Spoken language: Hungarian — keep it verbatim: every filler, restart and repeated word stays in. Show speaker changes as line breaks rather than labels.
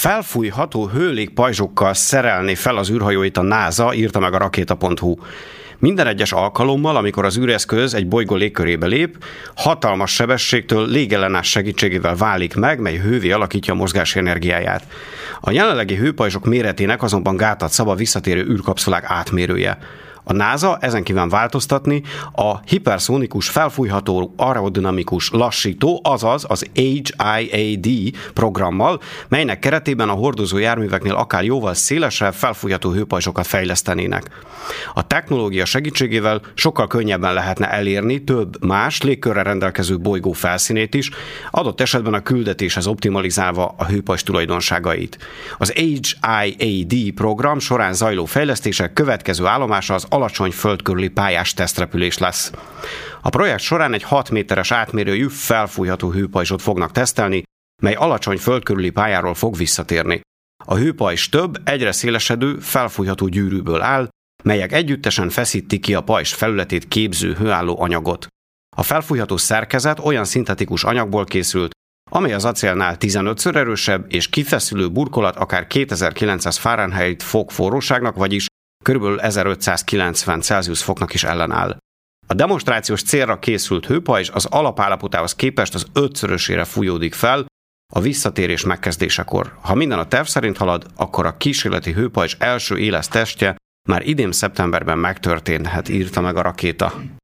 Felfújható hőlégpajzsokkal szerelné fel az űrhajóit a NASA, írta meg a rakéta pont hu. Minden egyes alkalommal, amikor az űreszköz egy bolygó légkörébe lép, hatalmas sebességtől légellenállás segítségével válik meg, mely hővé alakítja a mozgás energiáját. A jelenlegi hőpajzsok méretének azonban gátat szab a visszatérő űrkapszulák átmérője. A NASA ezen kíván változtatni a hiperszónikus felfújható aerodinamikus lassító, azaz az H I A D programmal, melynek keretében a hordozó járműveknél akár jóval szélesebb felfújható hőpajzsokat fejlesztenének. A technológia segítségével sokkal könnyebben lehetne elérni több más légkörrel rendelkező bolygó felszínét is, adott esetben a küldetéshez optimalizálva a hőpajzs tulajdonságait. Az H I A D program során zajló fejlesztések következő állomása az alacsony föld körüli pályás tesztrepülés lesz. A projekt során egy hat méteres átmérőjű felfújható hőpajzsot fognak tesztelni, mely alacsony föld körüli pályáról fog visszatérni. A hőpajzs több, egyre szélesedő, felfújható gyűrűből áll, melyek együttesen feszítik ki a pajzs felületét képző hőálló anyagot. A felfújható szerkezet olyan szintetikus anyagból készült, amely az acélnál tizenötször erősebb, és kifeszülő burkolat akár kétezer-kilencszáz Fahrenheit fok forróságnak, vagyis kb. ezerötszázkilencven Celsius foknak is ellenáll. A demonstrációs célra készült hőpajzs az alapállapotához képest az ötszörösére fújódik fel a visszatérés megkezdésekor. Ha minden a terv szerint halad, akkor a kísérleti hőpajzs első éles tesztje már idén szeptemberben megtörténhet, írta meg a rakéta.